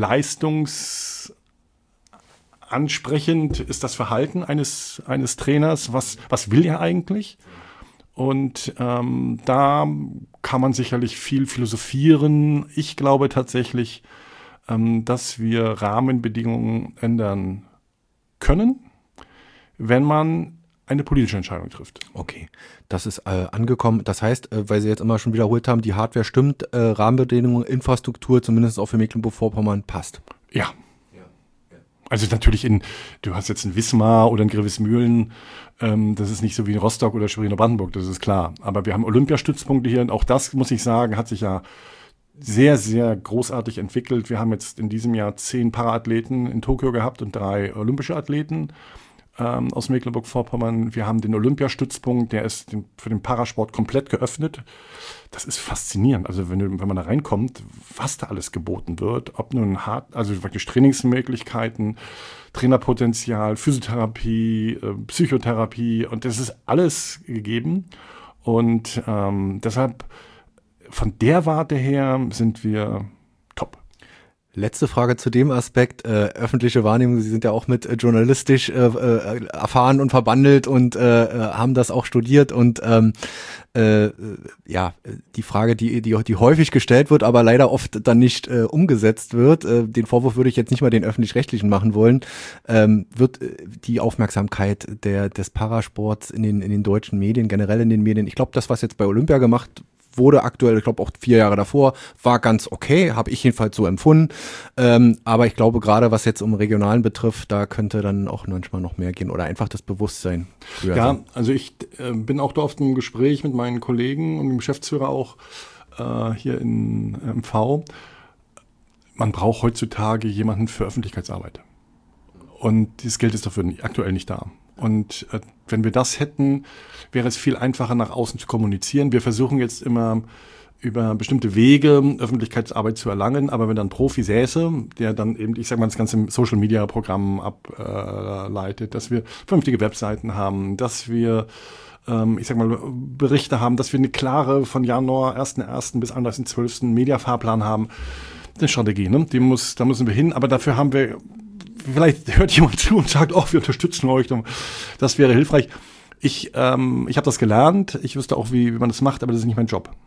leistungsansprechend ist das Verhalten eines, eines Trainers? Was, was will er eigentlich? Und ähm, da kann man sicherlich viel philosophieren. Ich glaube tatsächlich, ähm, dass wir Rahmenbedingungen ändern können, wenn man eine politische Entscheidung trifft. Okay, das ist äh, angekommen. Das heißt, äh, weil Sie jetzt immer schon wiederholt haben, die Hardware stimmt, äh, Rahmenbedingungen, Infrastruktur, zumindest auch für Mecklenburg-Vorpommern, passt. Ja. Also natürlich in, du hast jetzt ein Wismar oder ein Grevesmühlen, ähm, das ist nicht so wie in Rostock oder Schwerin-Brandenburg, das ist klar. Aber wir haben Olympiastützpunkte hier und auch das, muss ich sagen, hat sich ja sehr, sehr großartig entwickelt. Wir haben jetzt in diesem Jahr zehn Paraathleten in Tokio gehabt und drei olympische Athleten ähm, aus Mecklenburg-Vorpommern. Wir haben den Olympiastützpunkt, der ist den, für den Parasport komplett geöffnet. Das ist faszinierend. Also wenn, du, wenn man da reinkommt, was da alles geboten wird, ob nun hart, also wirklich Trainingsmöglichkeiten, Trainerpotenzial, Physiotherapie, äh, Psychotherapie und das ist alles gegeben. Und ähm, deshalb von der Warte her sind wir top. Letzte Frage zu dem Aspekt, äh, öffentliche Wahrnehmung. Sie sind ja auch mit äh, journalistisch äh, äh, erfahren und verbandelt und äh, haben das auch studiert und ähm, äh, ja, die Frage, die, die die häufig gestellt wird, aber leider oft dann nicht äh, umgesetzt wird, äh, den Vorwurf würde ich jetzt nicht mal den Öffentlich-Rechtlichen machen wollen, ähm, wird äh, die Aufmerksamkeit der des Parasports in den in den deutschen Medien, generell in den Medien, ich glaube, das, was jetzt bei Olympia gemacht wurde aktuell, ich glaube auch vier Jahre davor, war ganz okay, habe ich jedenfalls so empfunden. Ähm, aber ich glaube, gerade was jetzt um Regionalen betrifft, da könnte dann auch manchmal noch mehr gehen oder einfach das Bewusstsein höher Ja, sein. also ich äh, bin auch da oft im Gespräch mit meinen Kollegen und dem Geschäftsführer auch äh, hier in M V. Man braucht heutzutage jemanden für Öffentlichkeitsarbeit. Und dieses Geld ist dafür aktuell nicht da. Und äh, wenn wir das hätten, wäre es viel einfacher, nach außen zu kommunizieren. Wir versuchen jetzt immer über bestimmte Wege Öffentlichkeitsarbeit zu erlangen, aber wenn dann ein Profi säße, der dann eben, ich sag mal, das ganze Social-Media-Programm ableitet, äh, dass wir vernünftige Webseiten haben, dass wir, ähm, ich sag mal, Berichte haben, dass wir eine klare von Januar ersten ersten bis einunddreißigsten zwölften Media-Fahrplan haben. Das ist eine Strategie, ne? Die muss, da müssen wir hin, aber dafür haben wir, vielleicht hört jemand zu und sagt, oh, wir unterstützen euch. Das wäre hilfreich. Ich, ähm, ich habe das gelernt. Ich wüsste auch, wie, wie man das macht, aber das ist nicht mein Job.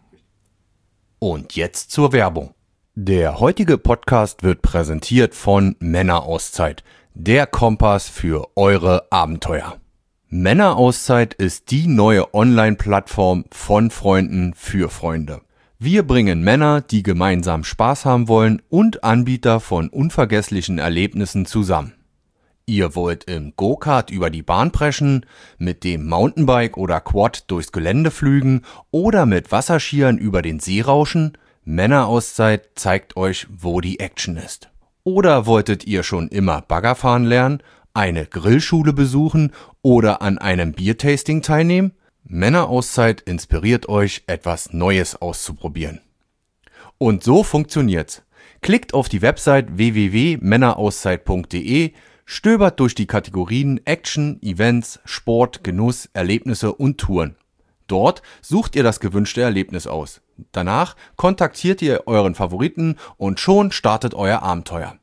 Und jetzt zur Werbung. Der heutige Podcast wird präsentiert von Männerauszeit, der Kompass für eure Abenteuer. Männerauszeit ist die neue Online-Plattform von Freunden für Freunde. Wir bringen Männer, die gemeinsam Spaß haben wollen und Anbieter von unvergesslichen Erlebnissen zusammen. Ihr wollt im Go-Kart über die Bahn preschen, mit dem Mountainbike oder Quad durchs Gelände flügen oder mit Wasserskiern über den See rauschen? Männerauszeit zeigt euch, wo die Action ist. Oder wolltet ihr schon immer Baggerfahren lernen, eine Grillschule besuchen oder an einem Biertasting teilnehmen? Männerauszeit inspiriert euch, etwas Neues auszuprobieren. Und so funktioniert's. Klickt auf die Website w w w punkt männerauszeit punkt d e, stöbert durch die Kategorien Action, Events, Sport, Genuss, Erlebnisse und Touren. Dort sucht ihr das gewünschte Erlebnis aus. Danach kontaktiert ihr euren Favoriten und schon startet euer Abenteuer.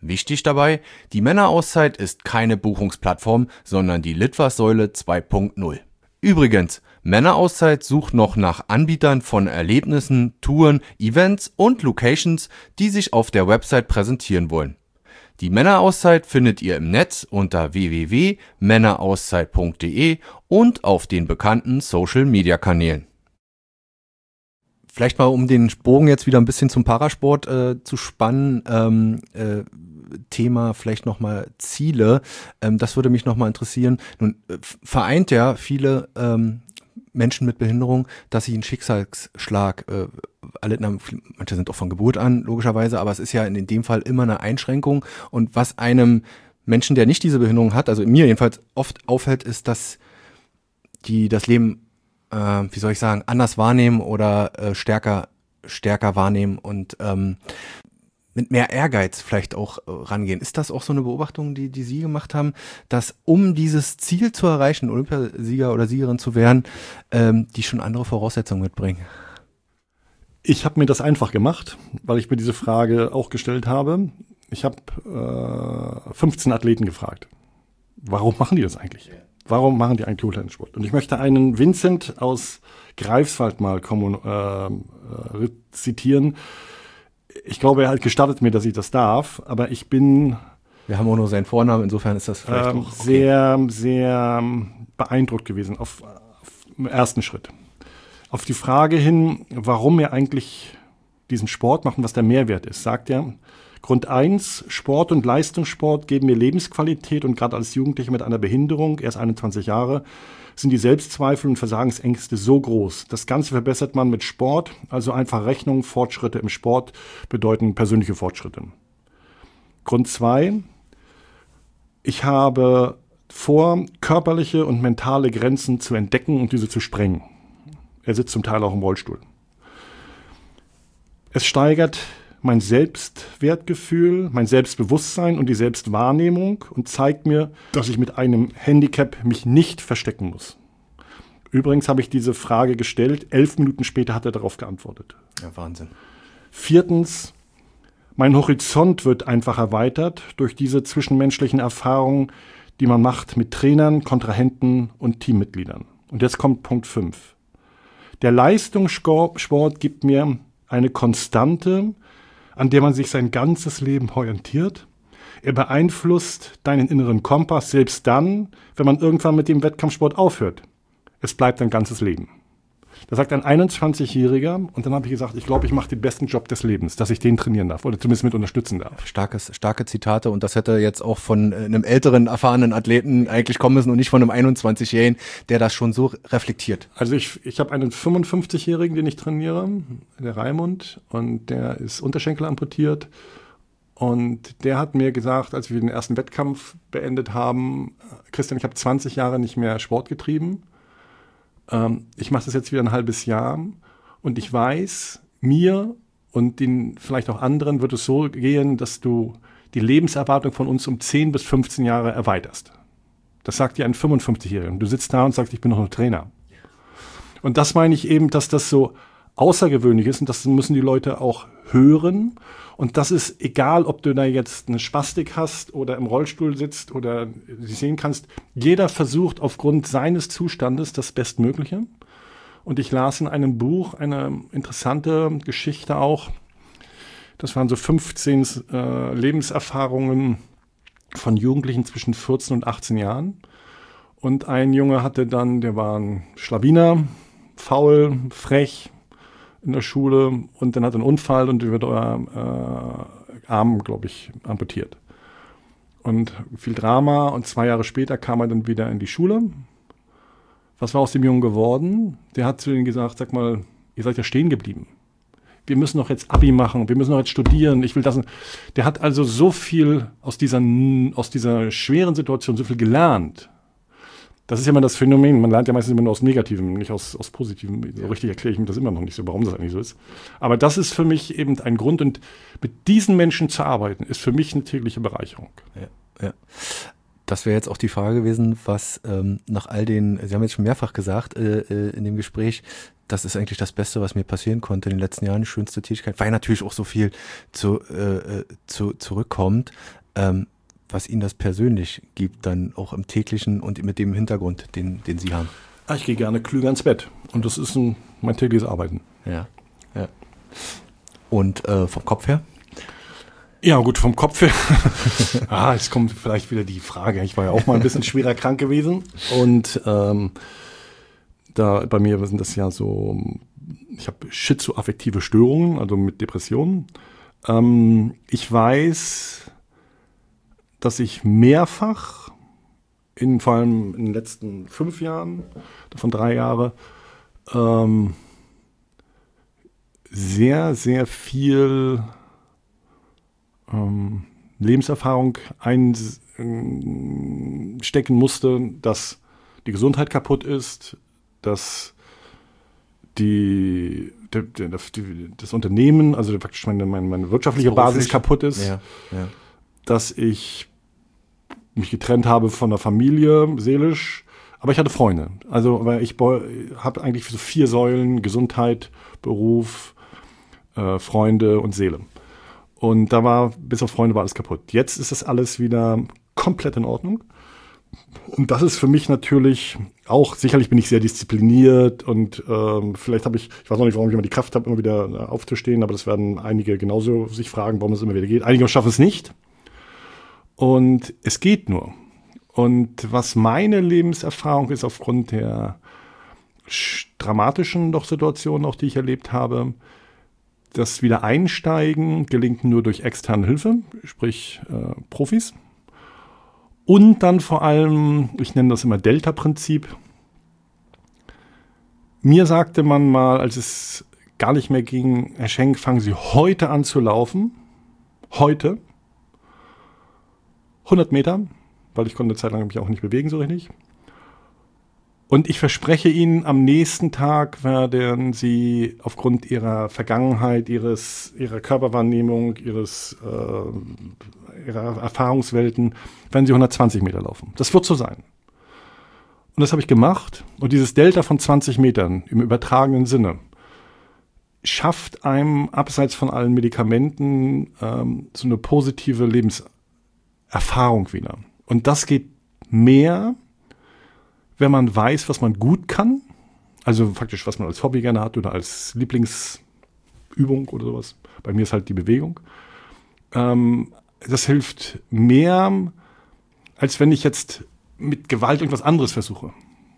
Wichtig dabei, die Männerauszeit ist keine Buchungsplattform, sondern die Litfaßsäule zwei Punkt null. Übrigens, Männerauszeit sucht noch nach Anbietern von Erlebnissen, Touren, Events und Locations, die sich auf der Website präsentieren wollen. Die Männerauszeit findet ihr im Netz unter w w w punkt männerauszeit punkt d e und auf den bekannten Social-Media-Kanälen. Vielleicht mal, um den Bogen jetzt wieder ein bisschen zum Parasport äh, zu spannen, ähm, äh, Thema vielleicht nochmal Ziele. Ähm, das würde mich nochmal interessieren. Nun äh, vereint ja viele ähm, Menschen mit Behinderung, dass sie einen Schicksalsschlag äh, erlitten haben. Manche sind auch von Geburt an, logischerweise, aber es ist ja in, in dem Fall immer eine Einschränkung. Und was einem Menschen, der nicht diese Behinderung hat, also mir jedenfalls oft auffällt, ist, dass die das Leben, äh, wie soll ich sagen, anders wahrnehmen oder äh, stärker, stärker wahrnehmen und ähm, mit mehr Ehrgeiz vielleicht auch äh, rangehen. Ist das auch so eine Beobachtung, die, die Sie gemacht haben, dass um dieses Ziel zu erreichen, Olympiasieger oder Siegerin zu werden, ähm, die schon andere Voraussetzungen mitbringen? Ich habe mir das einfach gemacht, weil ich mir diese Frage auch gestellt habe. Ich habe äh, fünfzehn Athleten gefragt. Warum machen die das eigentlich? Warum machen die eigentlich Hochleistungssport? Und ich möchte einen Vincent aus Greifswald mal kommun, äh, äh, zitieren. Ich glaube, er hat gestattet mir, dass ich das darf, aber ich bin... Wir haben auch nur seinen Vornamen, insofern ist das vielleicht ähm, auch okay. sehr, sehr beeindruckt gewesen auf, auf dem ersten Schritt. Auf die Frage hin, warum er eigentlich diesen Sport macht und was der Mehrwert ist, sagt er, Grund eins, Sport und Leistungssport geben mir Lebensqualität und gerade als Jugendlicher mit einer Behinderung, erst einundzwanzig Jahre, sind die Selbstzweifel und Versagensängste so groß. Das Ganze verbessert man mit Sport, also einfach Rechnung, Fortschritte im Sport bedeuten persönliche Fortschritte. Grund zwei, ich habe vor, körperliche und mentale Grenzen zu entdecken und diese zu sprengen. Er sitzt zum Teil auch im Rollstuhl. Es steigert mein Selbstwertgefühl, mein Selbstbewusstsein und die Selbstwahrnehmung und zeigt mir, dass ich mit einem Handicap mich nicht verstecken muss. Übrigens habe ich diese Frage gestellt, elf Minuten später hat er darauf geantwortet. Ja, Wahnsinn. Viertens, mein Horizont wird einfach erweitert durch diese zwischenmenschlichen Erfahrungen, die man macht mit Trainern, Kontrahenten und Teammitgliedern. Und jetzt kommt Punkt fünf. Der Leistungssport gibt mir eine Konstante, an der man sich sein ganzes Leben orientiert. Er beeinflusst deinen inneren Kompass, selbst dann, wenn man irgendwann mit dem Wettkampfsport aufhört. Es bleibt dein ganzes Leben. Das sagt ein einundzwanzigjähriger und dann habe ich gesagt, ich glaube, ich mache den besten Job des Lebens, dass ich den trainieren darf oder zumindest mit unterstützen darf. Starkes, starke Zitate und das hätte jetzt auch von einem älteren, erfahrenen Athleten eigentlich kommen müssen und nicht von einem einundzwanzigjährigen, der das schon so reflektiert. Also ich, ich habe einen fünfundfünfzigjährigen, den ich trainiere, der Raimund, und der ist Unterschenkel amputiert und der hat mir gesagt, als wir den ersten Wettkampf beendet haben, Christian, ich habe zwanzig Jahre nicht mehr Sport getrieben. Ich mache das jetzt wieder ein halbes Jahr und ich weiß, mir und den vielleicht auch anderen wird es so gehen, dass du die Lebenserwartung von uns um zehn bis fünfzehn Jahre erweiterst. Das sagt dir ein fünfundfünfzigjähriger. Du sitzt da und sagst, ich bin noch ein Trainer. Und das meine ich eben, dass das so außergewöhnlich ist und das müssen die Leute auch hören. Und das ist egal, ob du da jetzt eine Spastik hast oder im Rollstuhl sitzt oder sie sehen kannst. Jeder versucht aufgrund seines Zustandes das Bestmögliche. Und ich las in einem Buch eine interessante Geschichte auch. Das waren so fünfzehn äh, Lebenserfahrungen von Jugendlichen zwischen vierzehn und achtzehn Jahren. Und ein Junge hatte dann, der war ein Schlawiner, faul, frech, in der Schule und dann hat er einen Unfall und wird euer äh, Arm, glaube ich, amputiert. Und viel Drama und zwei Jahre später kam er dann wieder in die Schule. Was war aus dem Jungen geworden? Der hat zu ihnen gesagt, sag mal, ihr seid ja stehen geblieben. Wir müssen doch jetzt Abi machen, wir müssen doch jetzt studieren, ich will das. Der hat also so viel aus dieser, aus dieser schweren Situation, so viel gelernt. Das ist ja immer das Phänomen, man lernt ja meistens immer nur aus Negativem, nicht aus, aus Positivem. So richtig erkläre ich mir das immer noch nicht so, warum das eigentlich so ist. Aber das ist für mich eben ein Grund und mit diesen Menschen zu arbeiten, ist für mich eine tägliche Bereicherung. Ja, ja. Das wäre jetzt auch die Frage gewesen, was ähm, nach all den, Sie haben jetzt schon mehrfach gesagt äh, äh, in dem Gespräch, das ist eigentlich das Beste, was mir passieren konnte in den letzten Jahren, die schönste Tätigkeit, weil natürlich auch so viel zu, äh, zu, zurückkommt, ähm, was Ihnen das persönlich gibt, dann auch im täglichen und mit dem Hintergrund, den, den Sie haben. Ich gehe gerne klüger ins Bett und das ist ein, mein tägliches Arbeiten. Ja, ja. Und äh, vom Kopf her? Ja, gut, vom Kopf her. ah, jetzt kommt vielleicht wieder die Frage. Ich war ja auch mal ein bisschen schwerer krank gewesen. Und ähm, da bei mir sind das ja so, ich habe schizoaffektive Störungen, also mit Depressionen. Ähm, ich weiß, dass ich mehrfach, in, vor allem in den letzten fünf Jahren, davon drei Jahre, ähm, sehr, sehr viel ähm, Lebenserfahrung einstecken musste, dass die Gesundheit kaputt ist, dass die, die, die das Unternehmen, also praktisch meine, meine, meine wirtschaftliche Basis kaputt ist, ja, ja. dass ich mich getrennt habe von der Familie, seelisch, aber ich hatte Freunde. Also weil ich habe eigentlich so vier Säulen: Gesundheit, Beruf, äh, Freunde und Seele. Und da war, bis auf Freunde war alles kaputt. Jetzt ist das alles wieder komplett in Ordnung. Und das ist für mich natürlich auch, sicherlich bin ich sehr diszipliniert und ähm, vielleicht habe ich, ich weiß noch nicht, warum ich immer die Kraft habe, immer wieder aufzustehen, aber das werden einige genauso sich fragen, warum es immer wieder geht. Einige schaffen es nicht. Und es geht nur. Und was meine Lebenserfahrung ist, aufgrund der dramatischen doch Situationen, auch die ich erlebt habe, das Wiedereinsteigen gelingt nur durch externe Hilfe, sprich äh, Profis. Und dann vor allem, ich nenne das immer Delta-Prinzip. Mir sagte man mal, als es gar nicht mehr ging, Herr Schenk, fangen Sie heute an zu laufen. Heute. hundert Meter, weil ich konnte eine Zeit lang mich auch nicht bewegen so richtig. Und ich verspreche Ihnen, am nächsten Tag werden Sie aufgrund Ihrer Vergangenheit, Ihres, Ihrer Körperwahrnehmung, Ihres, äh, Ihrer Erfahrungswelten, werden Sie hundertzwanzig Meter laufen. Das wird so sein. Und das habe ich gemacht. Und dieses Delta von zwanzig Metern im übertragenen Sinne schafft einem abseits von allen Medikamenten ähm, so eine positive Lebenserfahrung wieder. Und das geht mehr, wenn man weiß, was man gut kann, also faktisch, was man als Hobby gerne hat oder als Lieblingsübung oder sowas. Bei mir ist halt die Bewegung. Ähm, das hilft mehr, als wenn ich jetzt mit Gewalt irgendwas anderes versuche.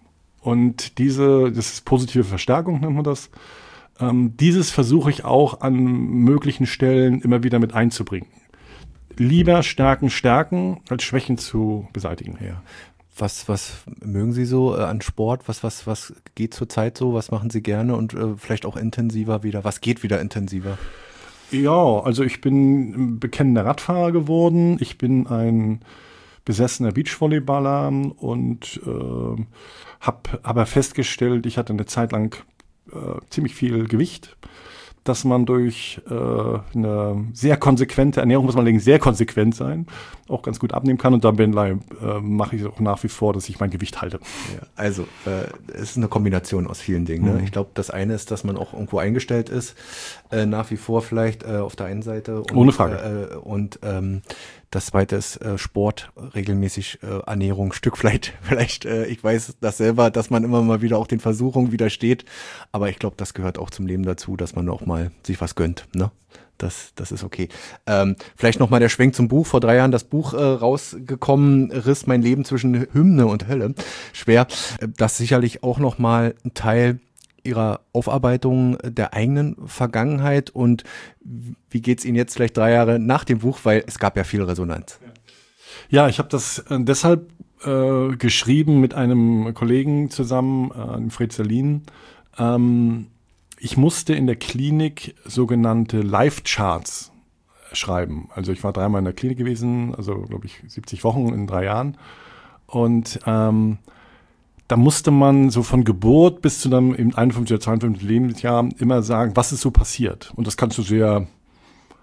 Und diese, das ist positive Verstärkung, nennt man das. Ähm, dieses versuche ich auch an möglichen Stellen immer wieder mit einzubringen. Lieber Stärken stärken, als Schwächen zu beseitigen. Ja. Was, was mögen Sie so äh, an Sport? Was, was, was geht zurzeit so? Was machen Sie gerne und äh, vielleicht auch intensiver wieder? Was geht wieder intensiver? Ja, also ich bin ein bekennender Radfahrer geworden. Ich bin ein besessener Beachvolleyballer und äh, habe aber festgestellt, ich hatte eine Zeit lang äh, ziemlich viel Gewicht, dass man durch äh, eine sehr konsequente Ernährung, muss man allerdings sehr konsequent sein, auch ganz gut abnehmen kann. Und da äh, mache ich auch nach wie vor, dass ich mein Gewicht halte. Ja, also äh, es ist eine Kombination aus vielen Dingen. Ne? Mhm. Ich glaube, das eine ist, dass man auch irgendwo eingestellt ist, äh, nach wie vor vielleicht äh, auf der einen Seite. Und, ohne Frage. Äh, und ähm, das zweite ist äh, Sport, regelmäßig äh, Ernährung, Stück vielleicht, vielleicht äh, ich weiß das selber, dass man immer mal wieder auch den Versuchungen widersteht, aber ich glaube, das gehört auch zum Leben dazu, dass man auch mal sich was gönnt, ne? Das, das ist okay. Ähm, vielleicht nochmal der Schwenk zum Buch. Vor drei Jahren das Buch äh, rausgekommen, Riss mein Leben zwischen Hymne und Hölle. Schwer. Das sicherlich auch nochmal ein Teil Ihrer Aufarbeitung der eigenen Vergangenheit. Und wie geht's Ihnen jetzt vielleicht drei Jahre nach dem Buch? Weil es gab ja viel Resonanz. Ja, ich habe das äh, deshalb äh, geschrieben mit einem Kollegen zusammen, äh, dem Fred Zerlin. Ähm, Ich musste in der Klinik sogenannte Life-Charts schreiben. Also ich war dreimal in der Klinik gewesen, also glaube ich siebzig Wochen in drei Jahren. Und ähm, da musste man so von Geburt bis zu einem im einundfünfzig oder zweiundfünfzig Lebensjahr immer sagen, was ist so passiert. Und das kannst du sehr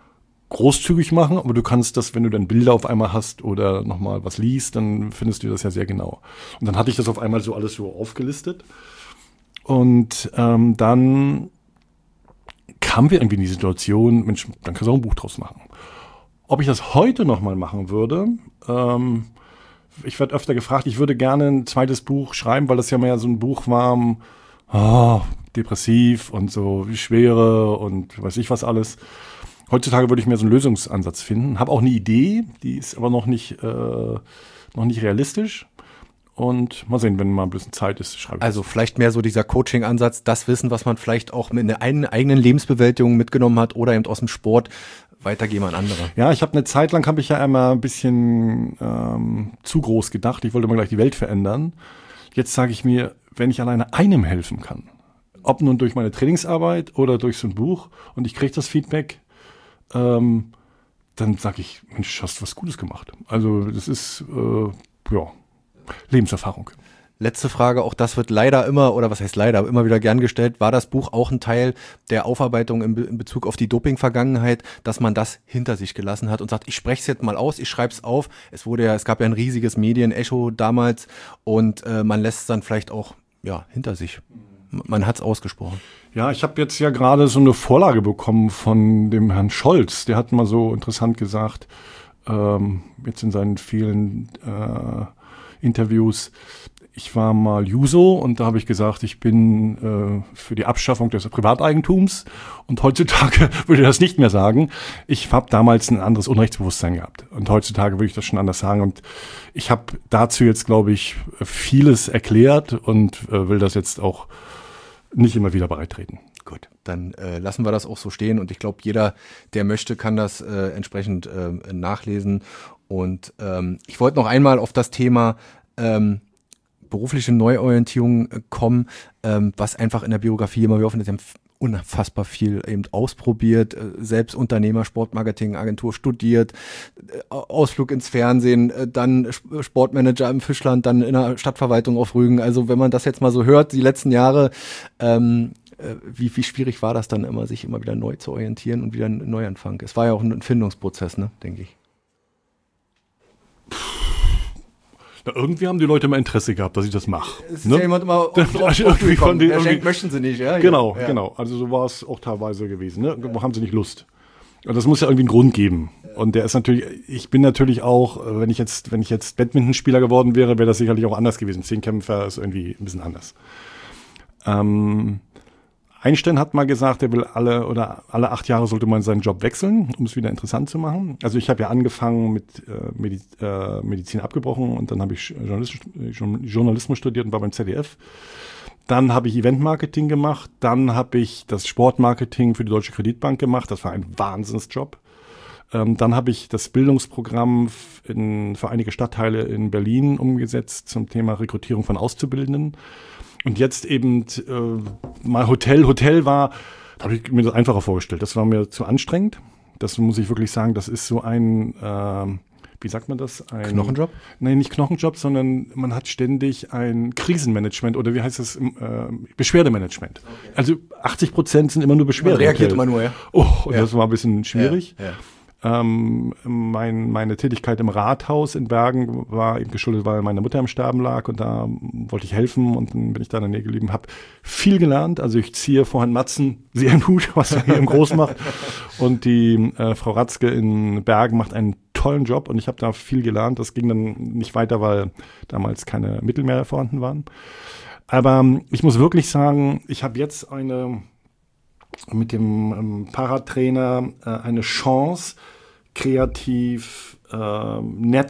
großzügig machen, aber du kannst das, wenn du dann Bilder auf einmal hast oder nochmal was liest, dann findest du das ja sehr genau. Und dann hatte ich das auf einmal so alles so aufgelistet. Und ähm, dann kamen wir irgendwie in die Situation, Mensch, dann kannst du auch ein Buch draus machen. Ob ich das heute nochmal machen würde, ähm, ich werde öfter gefragt, ich würde gerne ein zweites Buch schreiben, weil das ja mehr so ein Buch war, oh, depressiv und so Schwere und weiß ich was alles. Heutzutage würde ich mehr so einen Lösungsansatz finden. Habe auch eine Idee, die ist aber noch nicht, äh, noch nicht realistisch. Und mal sehen, wenn mal ein bisschen Zeit ist, schreibe ich. Also vielleicht mehr so dieser Coaching-Ansatz, das Wissen, was man vielleicht auch mit einer eigenen Lebensbewältigung mitgenommen hat oder eben aus dem Sport, weitergeben an andere. Ja, ich habe eine Zeit lang, habe ich ja immer ein bisschen ähm, zu groß gedacht. Ich wollte immer gleich die Welt verändern. Jetzt sage ich mir, wenn ich alleine einem helfen kann, ob nun durch meine Trainingsarbeit oder durch so ein Buch und ich kriege das Feedback, ähm, dann sage ich, Mensch, hast du was Gutes gemacht. Also das ist, äh, ja, Lebenserfahrung. Letzte Frage, auch das wird leider immer, oder was heißt leider, immer wieder gern gestellt. War das Buch auch ein Teil der Aufarbeitung in, Be- in Bezug auf die Doping-Vergangenheit, dass man das hinter sich gelassen hat und sagt, ich spreche es jetzt mal aus, ich schreibe es auf. Es wurde ja, es gab ja ein riesiges Medienecho damals und äh, man lässt es dann vielleicht auch ja hinter sich. Man hat es ausgesprochen. Ja, ich habe jetzt ja gerade so eine Vorlage bekommen von dem Herrn Scholz. Der hat mal so interessant gesagt, ähm, jetzt in seinen vielen äh, Interviews, ich war mal Juso und da habe ich gesagt, ich bin äh, für die Abschaffung des Privateigentums und heutzutage würde ich das nicht mehr sagen. Ich habe damals ein anderes Unrechtsbewusstsein gehabt und heutzutage würde ich das schon anders sagen und ich habe dazu jetzt, glaube ich, vieles erklärt und äh, will das jetzt auch nicht immer wieder bereitreten. Gut, dann äh, lassen wir das auch so stehen und ich glaube, jeder, der möchte, kann das äh, entsprechend äh, nachlesen und ähm, ich wollte noch einmal auf das Thema ähm, berufliche Neuorientierung äh, kommen, ähm, was einfach in der Biografie immer wieder offen ist. Sie haben unfassbar viel eben ausprobiert, äh, selbst Unternehmer, Sportmarketing, Agentur studiert, äh, Ausflug ins Fernsehen, äh, dann Sp- Sportmanager im Fischland, dann in der Stadtverwaltung auf Rügen. Also wenn man das jetzt mal so hört, die letzten Jahre, ähm, äh, wie, wie schwierig war das dann immer, sich immer wieder neu zu orientieren und wieder einen Neuanfang? Es war ja auch ein Findungsprozess, ne, denke ich. Na, irgendwie haben die Leute immer Interesse gehabt, dass ich das mache. Es ist ne? ja jemand immer auf, drauf, Also drauf irgendwie von denen Herr Schenk, irgendwie- möchten Sie nicht, ja? Genau, ja. genau. Also so war es auch teilweise gewesen. Ne? Ja. Haben sie nicht Lust. Und das muss ja irgendwie einen Grund geben. Und der ist natürlich, ich bin natürlich auch, wenn ich jetzt, wenn ich jetzt Badmintonspieler geworden wäre, wäre das sicherlich auch anders gewesen. Zehnkämpfer ist irgendwie ein bisschen anders. Ähm, Einstein hat mal gesagt, er will alle oder alle acht Jahre sollte man seinen Job wechseln, um es wieder interessant zu machen. Also ich habe ja angefangen mit äh, Mediz, äh, Medizin abgebrochen und dann habe ich Journalismus, Journalismus studiert und war beim Z D F. Dann habe ich Eventmarketing gemacht, dann habe ich das Sportmarketing für die Deutsche Kreditbank gemacht. Das war ein Wahnsinnsjob. Ähm, dann habe ich das Bildungsprogramm in, für einige Stadtteile in Berlin umgesetzt zum Thema Rekrutierung von Auszubildenden. Und jetzt eben äh, mal Hotel. Hotel war, da habe ich mir das einfacher vorgestellt. Das war mir zu anstrengend. Das muss ich wirklich sagen, das ist so ein, äh, wie sagt man das? Ein Knochenjob? Nein, nicht Knochenjob, sondern man hat ständig ein Krisenmanagement oder wie heißt das? Äh, Beschwerdemanagement. Okay. Also achtzig Prozent sind immer nur Beschwerden. Man reagiert immer nur, ja. Oh, und ja. das war ein bisschen schwierig. Ja, ja. Ähm, mein, meine Tätigkeit im Rathaus in Bergen war eben geschuldet, weil meine Mutter im Sterben lag und da wollte ich helfen und dann bin ich da in der Nähe geblieben, habe viel gelernt. Also ich ziehe vor Herrn Matzen sehr einen Hut, was er hier im Groß macht. Und die äh, Frau Ratzke in Bergen macht einen tollen Job und ich habe da viel gelernt. Das ging dann nicht weiter, weil damals keine Mittel mehr vorhanden waren. Aber ich muss wirklich sagen, ich habe jetzt eine mit dem ähm, Paratrainer äh, eine Chance, kreativ, äh,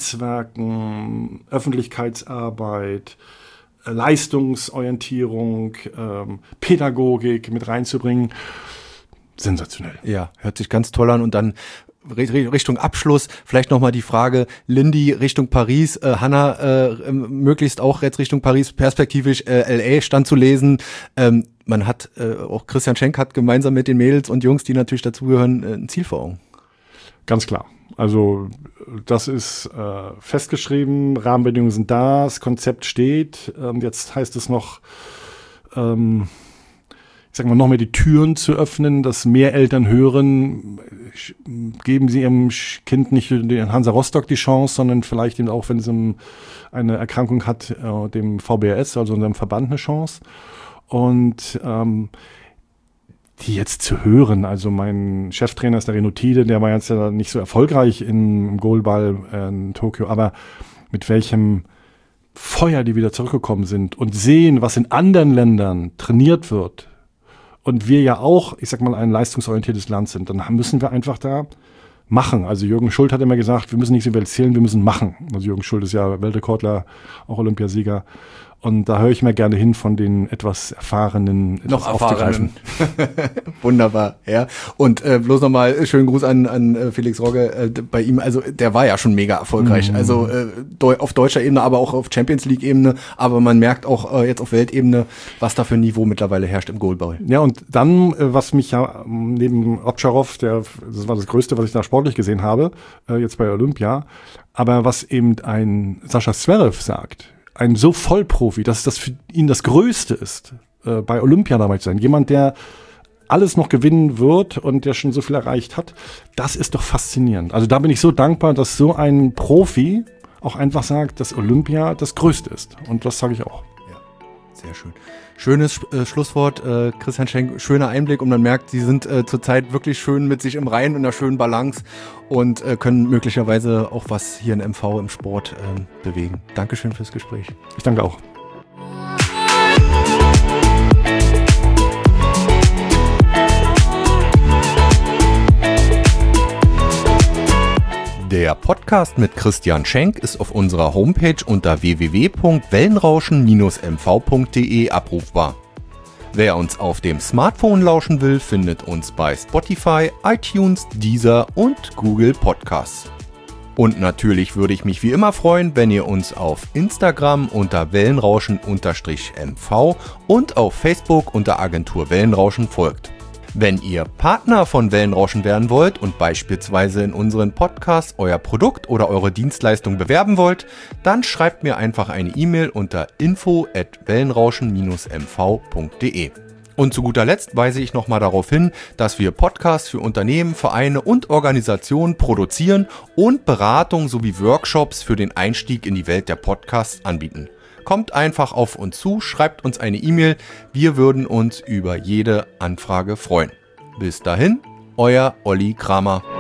Netzwerken, Öffentlichkeitsarbeit, äh, Leistungsorientierung, äh, Pädagogik mit reinzubringen. Sensationell. Ja, hört sich ganz toll an und dann Richtung Abschluss, vielleicht nochmal die Frage, Lindy Richtung Paris, äh, Hanna äh, möglichst auch jetzt Richtung Paris, perspektivisch äh, L A stand zu lesen. Ähm, man hat, äh, auch Christian Schenk hat gemeinsam mit den Mädels und Jungs, die natürlich dazugehören, äh, ein Ziel vor Augen. Ganz klar. Also das ist äh, festgeschrieben, Rahmenbedingungen sind da, das Konzept steht. Ähm, jetzt heißt es noch, ähm, ich sag mal, noch mehr die Türen zu öffnen, dass mehr Eltern hören, geben sie ihrem Kind nicht den Hansa Rostock die Chance, sondern vielleicht eben auch, wenn es eine Erkrankung hat, dem V B R S, also unserem Verband, eine Chance. Und ähm, die jetzt zu hören, also mein Cheftrainer ist der Renotide, der war jetzt ja nicht so erfolgreich im Goalball in Tokio, aber mit welchem Feuer die wieder zurückgekommen sind und sehen, was in anderen Ländern trainiert wird und wir ja auch, ich sag mal, ein leistungsorientiertes Land sind, dann müssen wir einfach da machen. Also Jürgen Schult hat immer gesagt, wir müssen nicht so viel erzählen, wir müssen machen. Also Jürgen Schult ist ja Weltrekordler, auch Olympiasieger. Und da höre ich mir gerne hin von den etwas erfahrenen, etwas noch erfahrenen. Wunderbar, ja. Und äh, bloß nochmal schönen Gruß an, an äh, Felix Rogge. Äh, bei ihm, also der war ja schon mega erfolgreich. Mhm. Also äh, deu- auf deutscher Ebene, aber auch auf Champions League Ebene. Aber man merkt auch äh, jetzt auf Weltebene, was da für ein Niveau mittlerweile herrscht im Goalball. Ja, und dann, äh, was mich ja neben Ovtcharov, der, das war das Größte, was ich da sportlich gesehen habe, äh, jetzt bei Olympia, aber was eben ein Sascha Zverev sagt, ein so Vollprofi, dass das für ihn das Größte ist, äh, bei Olympia dabei zu sein. Jemand, der alles noch gewinnen wird und der schon so viel erreicht hat, das ist doch faszinierend. Also da bin ich so dankbar, dass so ein Profi auch einfach sagt, dass Olympia das Größte ist. Und das sage ich auch. Ja, sehr schön. Schönes äh, Schlusswort, äh, Christian Schenk, schöner Einblick und man merkt, Sie sind äh, zurzeit wirklich schön mit sich im Reinen und einer schönen Balance und äh, können möglicherweise auch was hier in M V im Sport äh, bewegen. Dankeschön fürs Gespräch. Ich danke auch. Der Podcast mit Christian Schenk ist auf unserer Homepage unter w w w punkt wellenrauschen Bindestrich m v punkt d e abrufbar. Wer uns auf dem Smartphone lauschen will, findet uns bei Spotify, iTunes, Deezer und Google Podcasts. Und natürlich würde ich mich wie immer freuen, wenn ihr uns auf Instagram unter wellenrauschen-m v und auf Facebook unter Agentur Wellenrauschen folgt. Wenn ihr Partner von Wellenrauschen werden wollt und beispielsweise in unseren Podcasts euer Produkt oder eure Dienstleistung bewerben wollt, dann schreibt mir einfach eine E-Mail unter info at wellenrauschen Bindestrich m v punkt d e. Und zu guter Letzt weise ich nochmal darauf hin, dass wir Podcasts für Unternehmen, Vereine und Organisationen produzieren und Beratung sowie Workshops für den Einstieg in die Welt der Podcasts anbieten. Kommt einfach auf uns zu, schreibt uns eine E-Mail. Wir würden uns über jede Anfrage freuen. Bis dahin, euer Olli Kramer.